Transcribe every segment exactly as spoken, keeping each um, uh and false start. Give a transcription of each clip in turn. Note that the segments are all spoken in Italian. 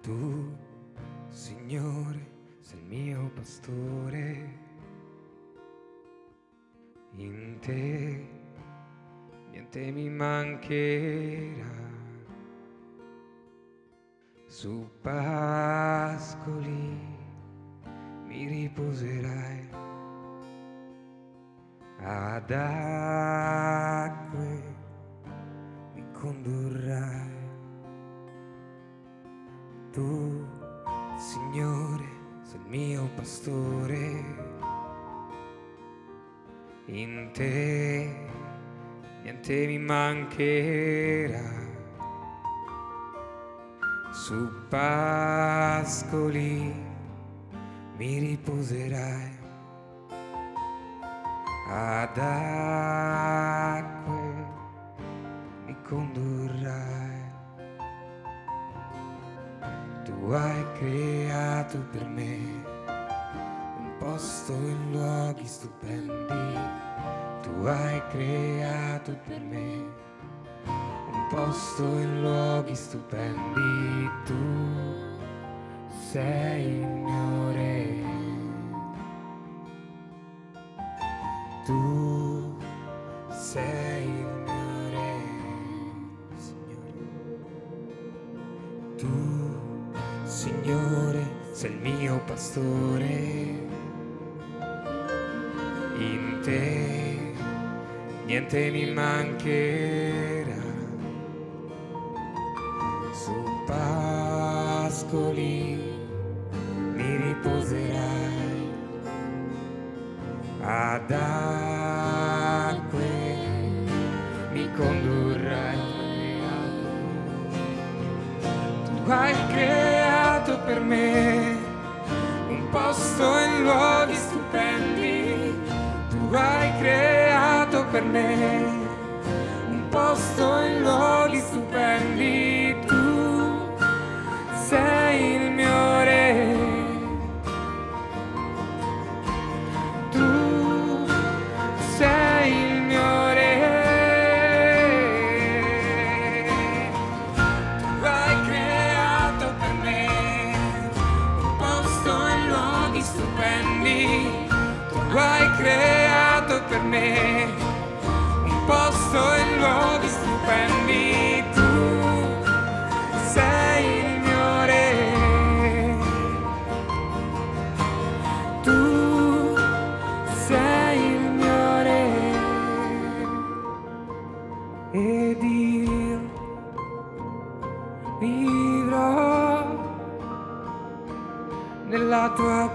Tu, Signore, sei il mio pastore, in te niente mi mancherà. Su pascoli mi riposerai, ad acque mi condurrai. Tu, Signore, sei il mio pastore, in te niente mi mancherà. Su pascoli mi riposerai, ad acque mi condurrai. Tu hai creato per me un posto in luoghi stupendi. Tu hai creato per me un posto in luoghi stupendi. Tu sei il mio re. Tu sei il mio re, Signore. Tu, Signore, sei il mio pastore, in te niente mi mancherà. Su pascoli mi riposerai, ad acque mi condurrai. Tu hai creato per me un posto in luoghi stupendi. Tu hai creato per me un posto in luoghi stupendi. Tu sei il mio re. Tu sei il mio re. Tu hai creato per me un posto in luoghi stupendi. Tu hai creato per me un posto in luoghi stupendi. Tu sei il mio re. Tu sei il mio re. Ed io vivrò nella tua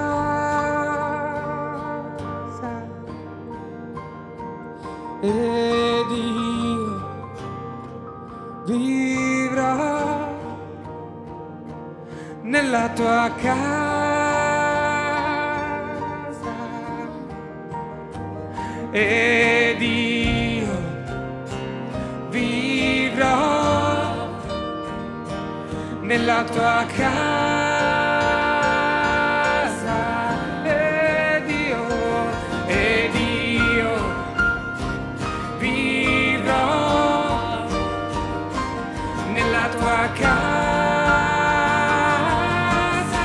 casa. Ed io vivrò nella tua casa. Ed io vivrò nella tua casa. Ed io, ed io vivrò nella tua casa.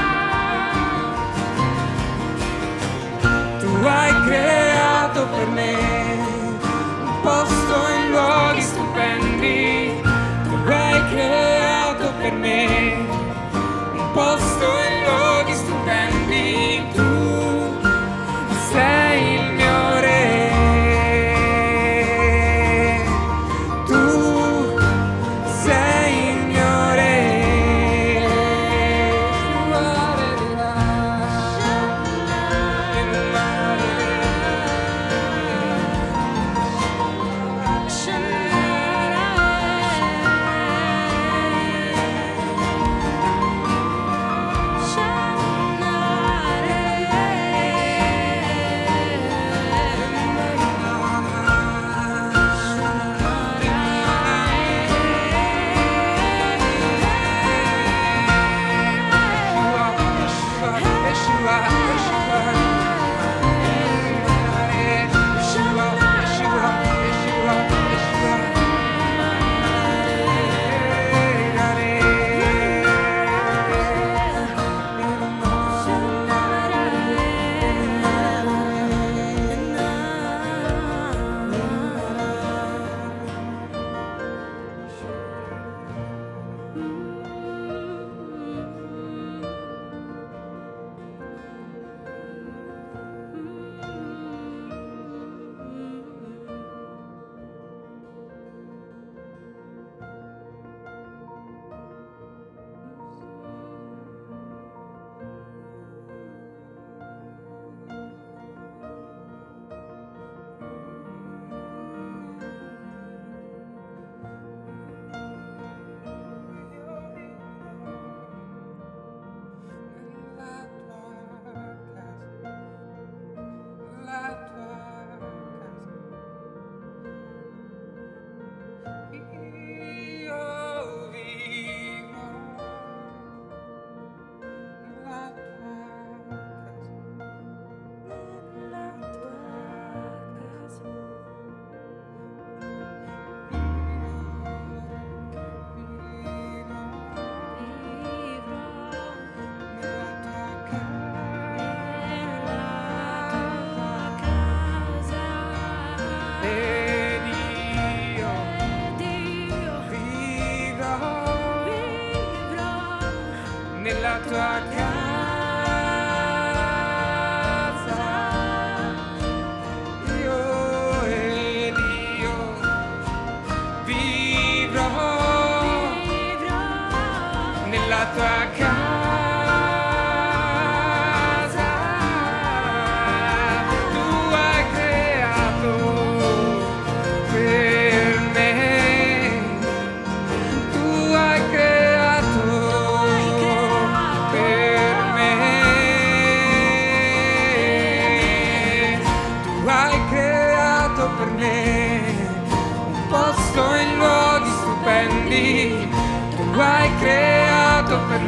Tu hai creato per me un posto in luoghi stupendi. Tu hai creato per me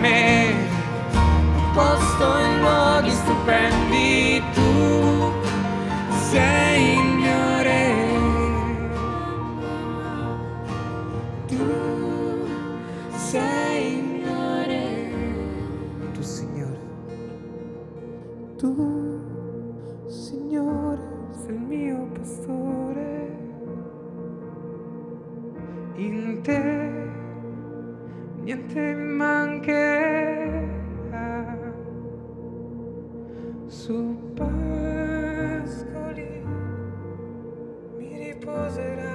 me, un posto in luoghi stupendi. Tu sei il mio re, tu sei il mio re. Tu Signore, tu Signore sei il mio pastore, in te niente mi mancherà, su pascoli mi riposerà.